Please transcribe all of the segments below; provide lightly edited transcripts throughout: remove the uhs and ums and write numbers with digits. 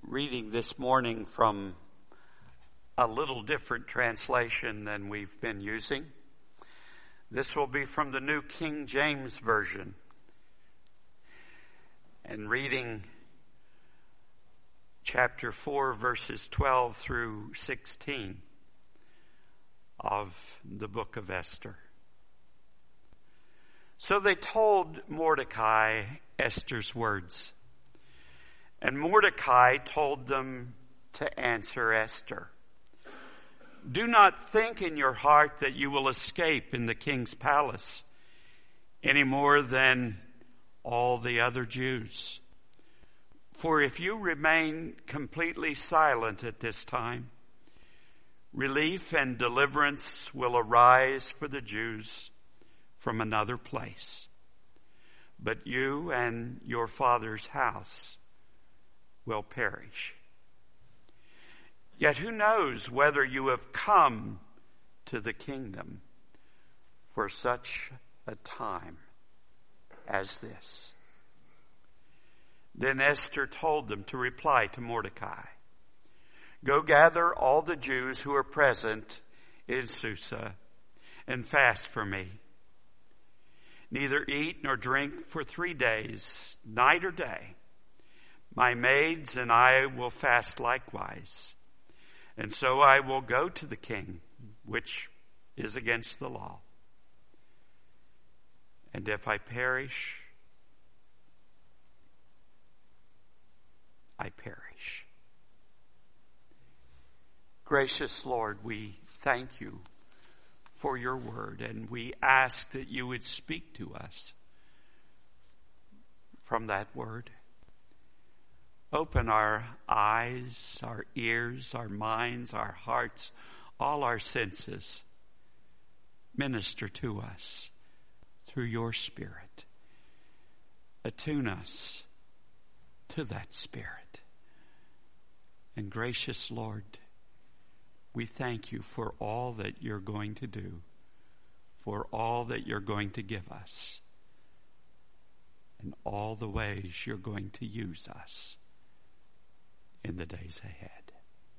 reading this morning from a little different translation than we've been using. This will be from the New King James Version, and reading chapter 4, verses 12 through 16 of the book of Esther. So they told Mordecai Esther's words, and Mordecai told them to answer Esther. Do not think in your heart that you will escape in the king's palace any more than all the other Jews. For if you remain completely silent at this time, relief and deliverance will arise for the Jews from another place. But you and your father's house will perish. Yet who knows whether you have come to the kingdom for such a time as this? Then Esther told them to reply to Mordecai, Go gather all the Jews who are present in Susa and fast for me. Neither eat nor drink for 3 days, night or day. My maids and I will fast likewise. And so I will go to the king, which is against the law. And if I perish, I perish. Gracious Lord, we thank you for your word, and we ask that you would speak to us from that word. Open our eyes, our ears, our minds, our hearts, all our senses. Minister to us through your Spirit. Attune us to that Spirit. And gracious Lord, we thank you for all that you're going to do, for all that you're going to give us, and all the ways you're going to use us in the days ahead.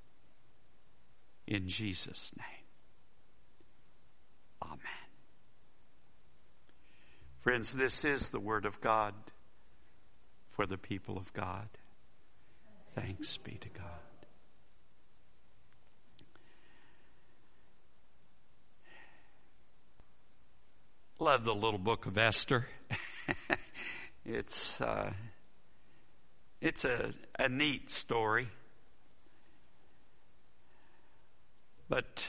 In Jesus' name, amen. Friends, this is the word of God for the people of God. Thanks be to God. Love the little book of Esther. It's a neat story. But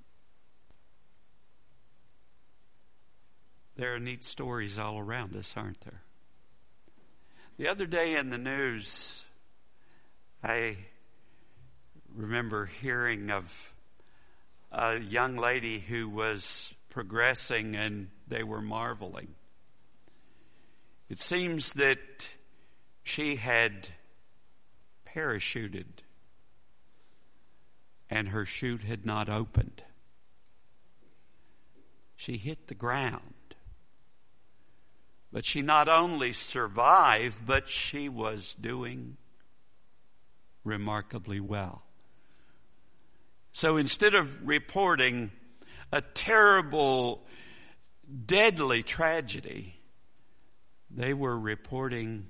there are neat stories all around us, aren't there? The other day in the news, I remember hearing of a young lady who was progressing, and they were marveling. It seems that she had parachuted and her chute had not opened. She hit the ground. But she not only survived, but she was doing remarkably well. So instead of reporting a terrible, deadly tragedy, they were reporting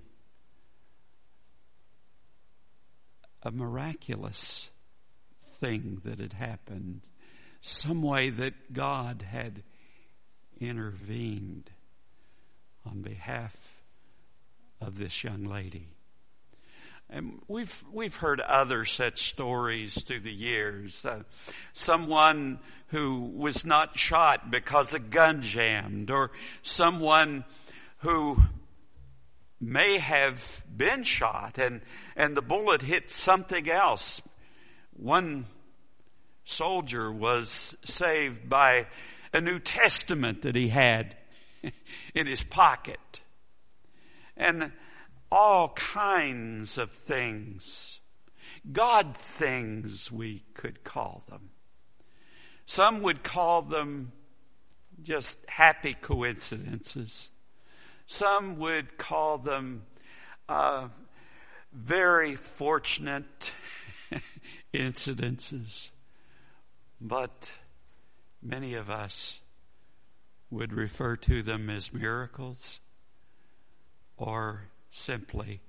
a miraculous thing that had happened, some way that God had intervened on behalf of this young lady. And we've heard other such stories through the years. Someone who was not shot because a gun jammed, or someone who may have been shot and the bullet hit something else. One soldier was saved by a New Testament that he had in his pocket. And all kinds of things. God things, we could call them. Some would call them just happy coincidences. Some would call them very fortunate incidences, but many of us would refer to them as miracles or simply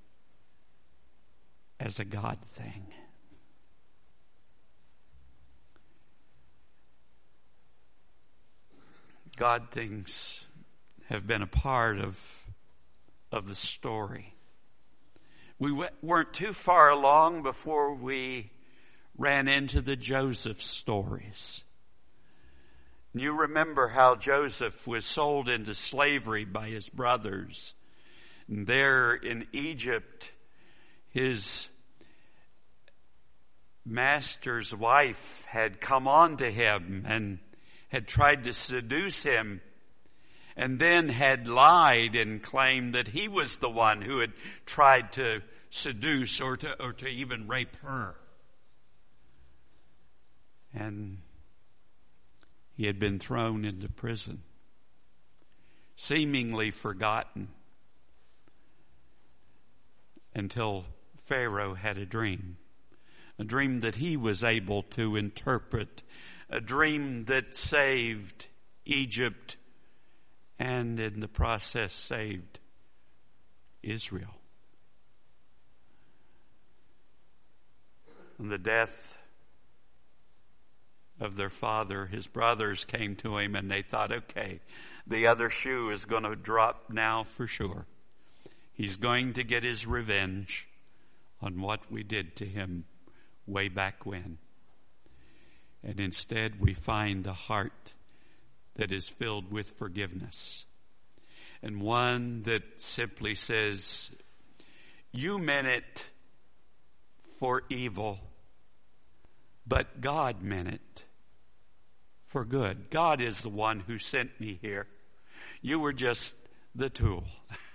as a God thing. God things have been a part of the story. We weren't too far along before we ran into the Joseph stories. You remember how Joseph was sold into slavery by his brothers. And there in Egypt, his master's wife had come on to him and had tried to seduce him, and then had lied and claimed that he was the one who had tried to seduce or to even rape her. And he had been thrown into prison, seemingly forgotten, until Pharaoh had a dream that he was able to interpret, a dream that saved Egypt and in the process saved Israel. On the death of their father, his brothers came to him and they thought, okay, the other shoe is going to drop now for sure. He's going to get his revenge on what we did to him way back when. And instead we find a heart that is filled with forgiveness. And one that simply says, you meant it for evil, but God meant it for good. God is the one who sent me here. You were just the tool.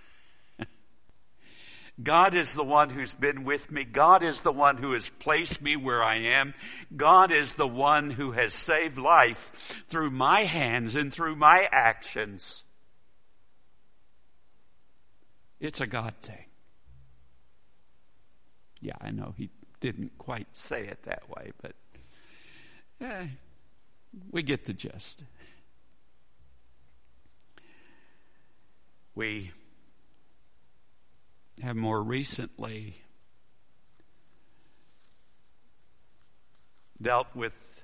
God is the one who's been with me. God is the one who has placed me where I am. God is the one who has saved life through my hands and through my actions. It's a God thing. Yeah, I know he didn't quite say it that way, but we get the gist. We have more recently dealt with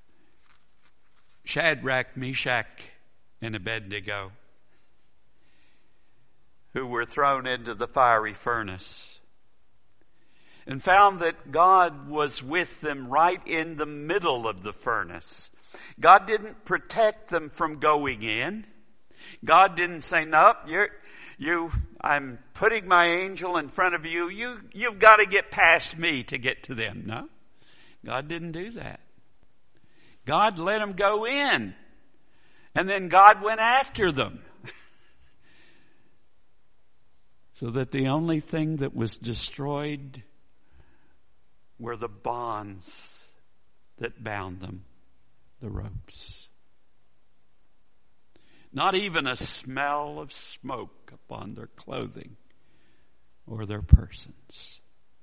Shadrach, Meshach, and Abednego, who were thrown into the fiery furnace, and found that God was with them right in the middle of the furnace. God didn't protect them from going in. God didn't say, nope, I'm putting my angel in front of you. You've got to get past me to get to them. No, God didn't do that. God let them go in, and then God went after them. So that the only thing that was destroyed were the bonds that bound them, the ropes. Not even a smell of smoke upon their clothing or their persons.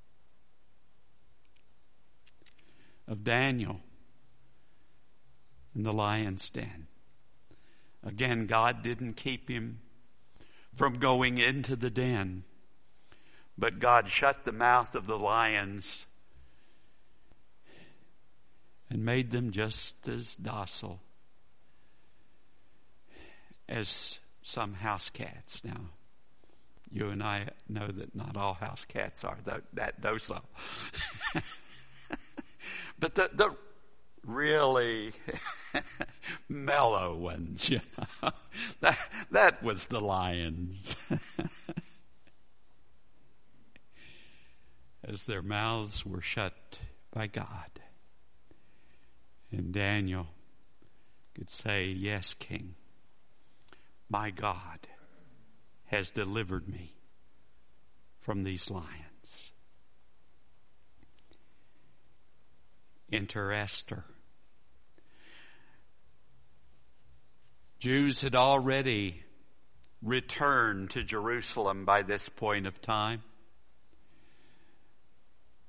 Of Daniel in the lion's den. Again, God didn't keep him from going into the den, but God shut the mouth of the lions and made them just as docile as some house cats. Now, you and I know that not all house cats are that docile. But the really mellow ones, you know, that was the lions. As their mouths were shut by God. And Daniel could say, yes, King, my God has delivered me from these lions. Enter Esther. Jews had already returned to Jerusalem by this point of time.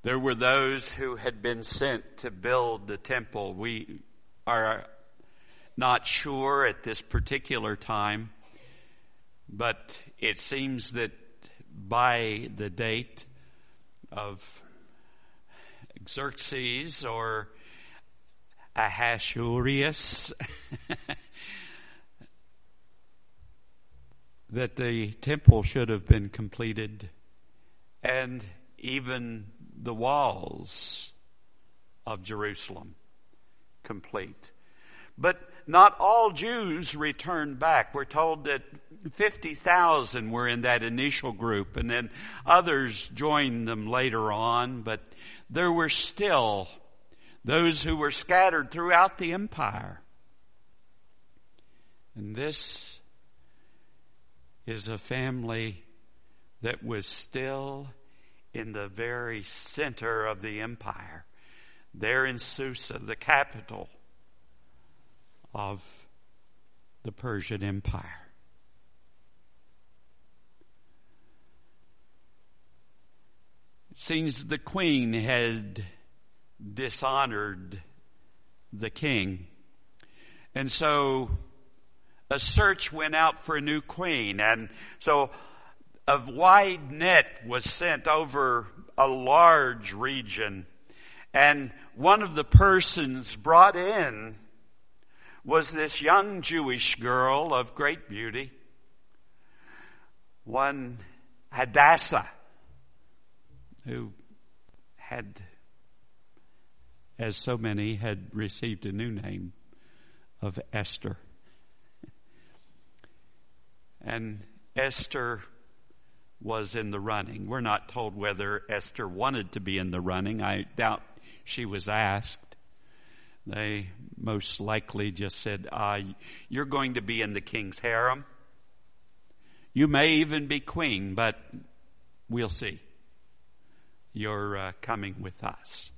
There were those who had been sent to build the temple. We are not sure at this particular time, but it seems that by the date of Xerxes or Ahasuerus, that the temple should have been completed, and even the walls of Jerusalem complete. But not all Jews returned back. We're told that 50,000 were in that initial group, and then others joined them later on, but there were still those who were scattered throughout the empire. And this is a family that was still in the very center of the empire, there in Susa, the capital of the Persian Empire. It seems the queen had dishonored the king, and so a search went out for a new queen, and so a wide net was sent over a large region, and one of the persons brought in was this young Jewish girl of great beauty, one Hadassah, who had, as so many, had received a new name of Esther. And Esther was in the running. We're not told whether Esther wanted to be in the running. I doubt she was asked. They most likely just said, you're going to be in the king's harem. You may even be queen, but we'll see. You're coming with us.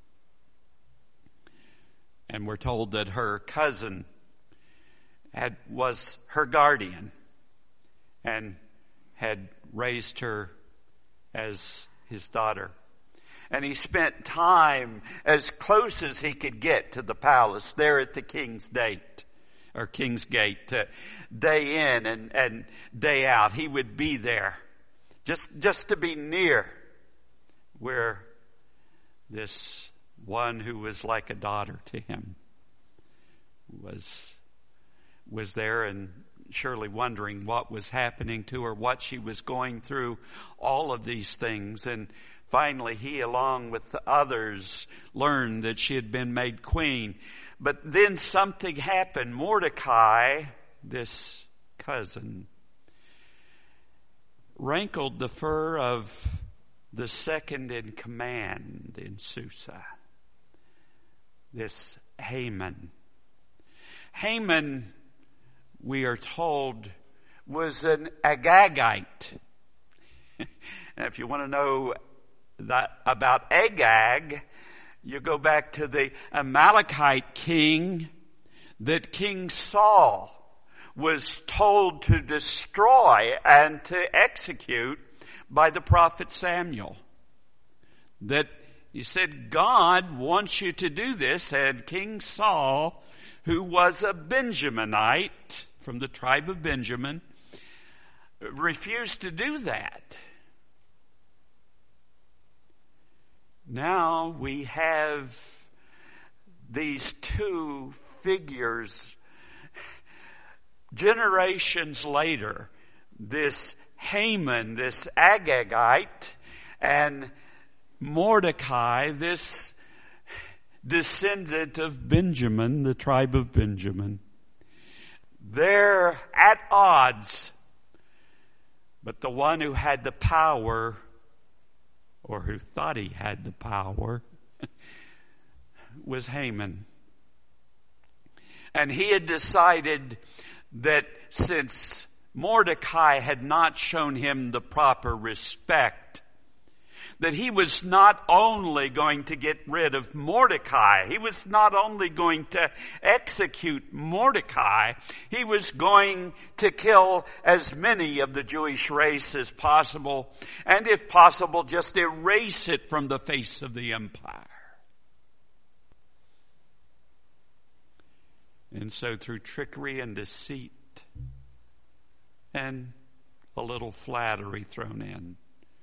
And we're told that her cousin was her guardian and had raised her as his daughter. And he spent time as close as he could get to the palace there at the king's gate, day in and day out. He would be there just to be near where this one who was like a daughter to him was there, and surely wondering what was happening to her, what she was going through, all of these things. And finally, he, along with the others, learned that she had been made queen. But then something happened. Mordecai, this cousin, rankled the fur of the second in command in Susa, this Haman. Haman, we are told, was an Agagite. And if you want to know about Agag, you go back to the Amalekite king that King Saul was told to destroy and to execute by the prophet Samuel. That he said, God wants you to do this, and King Saul, who was a Benjaminite from the tribe of Benjamin, refused to do that. Now we have these two figures generations later, this Haman, this Agagite, and Mordecai, this descendant of Benjamin, the tribe of Benjamin. They're at odds, but the one who had the power, or who thought he had the power, was Haman. And he had decided that since Mordecai had not shown him the proper respect, that he was not only going to get rid of Mordecai, he was not only going to execute Mordecai, he was going to kill as many of the Jewish race as possible, and if possible, just erase it from the face of the empire. And so through trickery and deceit and a little flattery thrown in,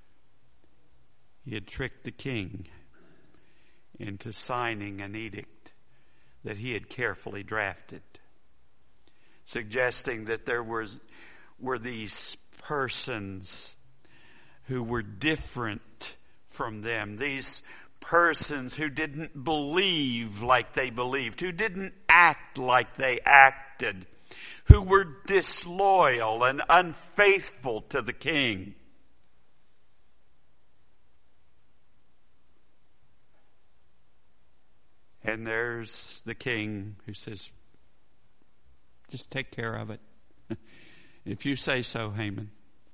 he had tricked the king into signing an edict that he had carefully drafted, suggesting that there were these persons who were different from them, these persons who didn't believe like they believed, who didn't act like they acted, who were disloyal and unfaithful to the king. And there's the king who says, just take care of it. If you say so, Haman.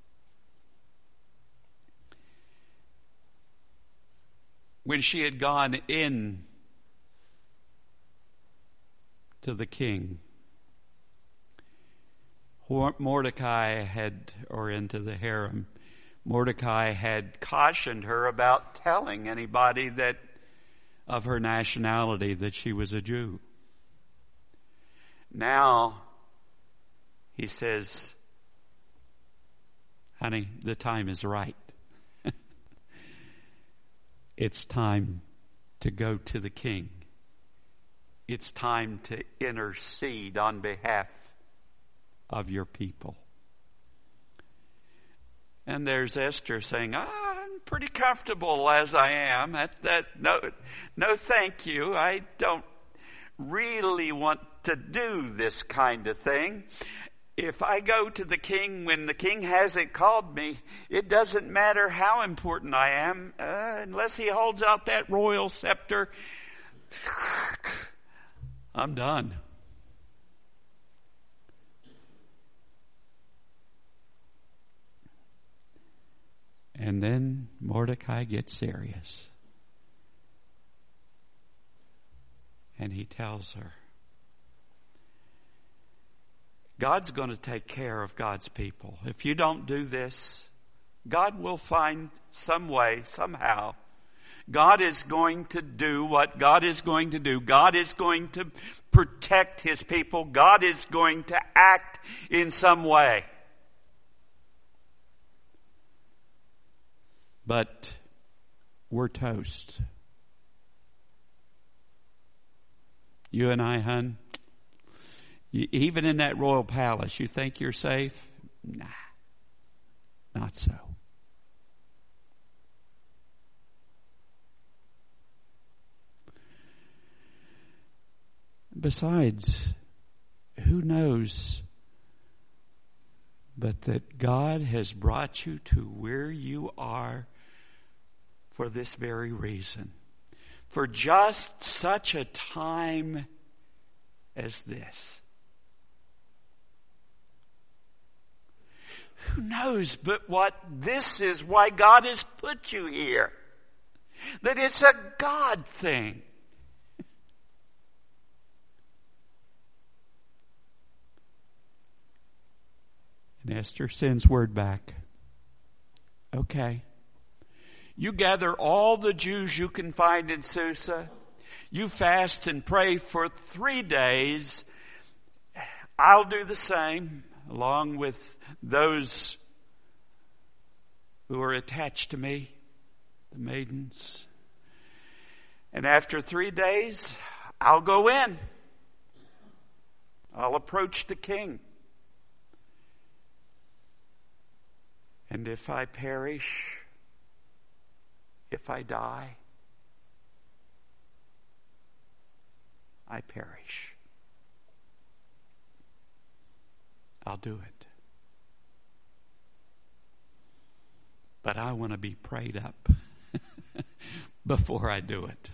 When she had gone in to the king, Mordecai had, or into the harem, Mordecai had cautioned her about telling anybody that of her nationality that she was a Jew. Now he says, honey, the time is right. It's time to go to the king. It's time to intercede on behalf of your people. And there's Esther saying, I'm pretty comfortable as I am. No, thank you. I don't really want to do this kind of thing. If I go to the king when the king hasn't called me, it doesn't matter how important I am, unless he holds out that royal scepter. I'm done. And then Mordecai gets serious. And he tells her, God's going to take care of God's people. If you don't do this, God will find some way, somehow. God is going to do what God is going to do. God is going to protect His people. God is going to act in some way. But we're toast. You and I, hon, even in that royal palace, you think you're safe? Nah, not so. Besides, who knows but that God has brought you to where you are for this very reason, for just such a time as this. Who knows but what this is why God has put you here, that it's a God thing. And Esther sends word back. Okay. You gather all the Jews you can find in Susa. You fast and pray for 3 days. I'll do the same, along with those who are attached to me, the maidens. And after 3 days, I'll go in. I'll approach the king. And if I perish, if I die, I perish. I'll do it. But I want to be prayed up before I do it.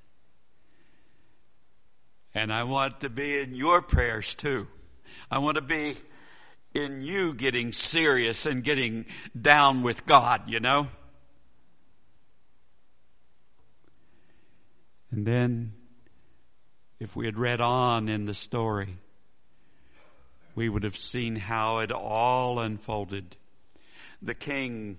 And I want to be in your prayers too. I want to be in you getting serious and getting down with God, you know. And then, if we had read on in the story, we would have seen how it all unfolded. The king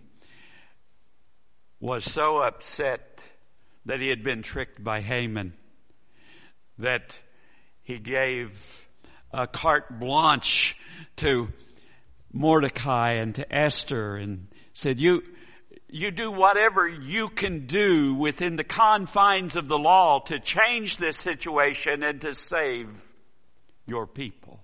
was so upset that he had been tricked by Haman that he gave a carte blanche to Mordecai and to Esther and said, you do whatever you can do within the confines of the law to change this situation and to save your people.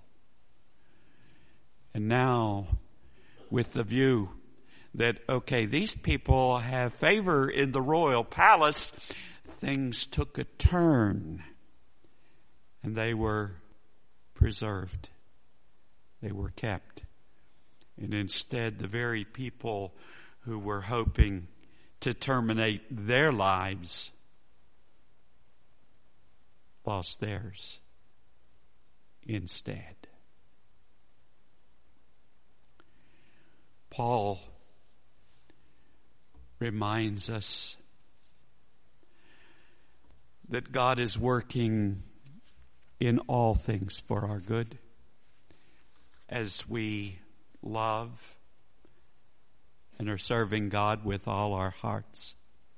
And now, with the view that, okay, these people have favor in the royal palace, things took a turn and they were preserved. They were kept. And instead, the very people who were hoping to terminate their lives lost theirs instead. Paul reminds us that God is working in all things for our good as we love and are serving God with all our hearts.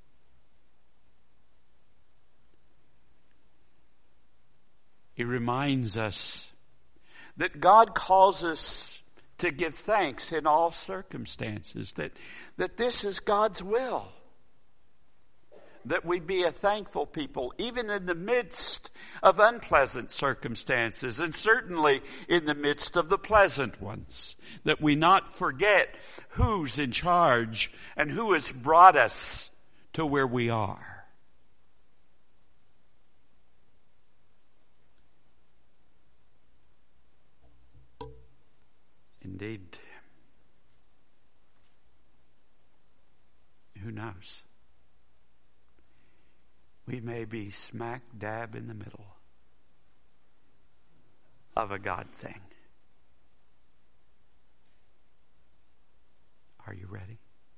He reminds us that God calls us to give thanks in all circumstances, that this is God's will. That we be a thankful people, even in the midst of unpleasant circumstances, and certainly in the midst of the pleasant ones. That we not forget who's in charge and who has brought us to where we are. Indeed. Who knows? We may be smack dab in the middle of a God thing. Are you ready?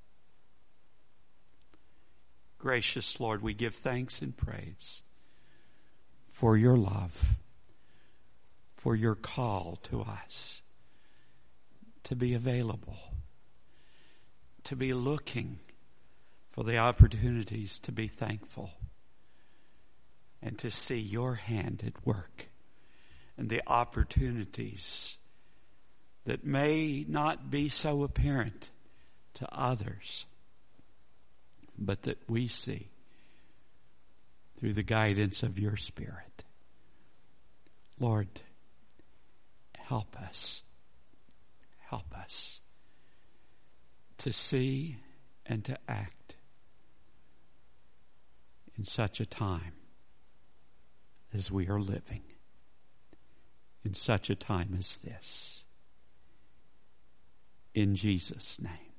Gracious Lord, we give thanks and praise for your love, for your call to us to be available, to be looking for the opportunities to be thankful, and to see your hand at work and the opportunities that may not be so apparent to others, but that we see through the guidance of your Spirit. Lord, help us. Help us to see and to act in such a time as we are living, in such a time as this. In Jesus' name.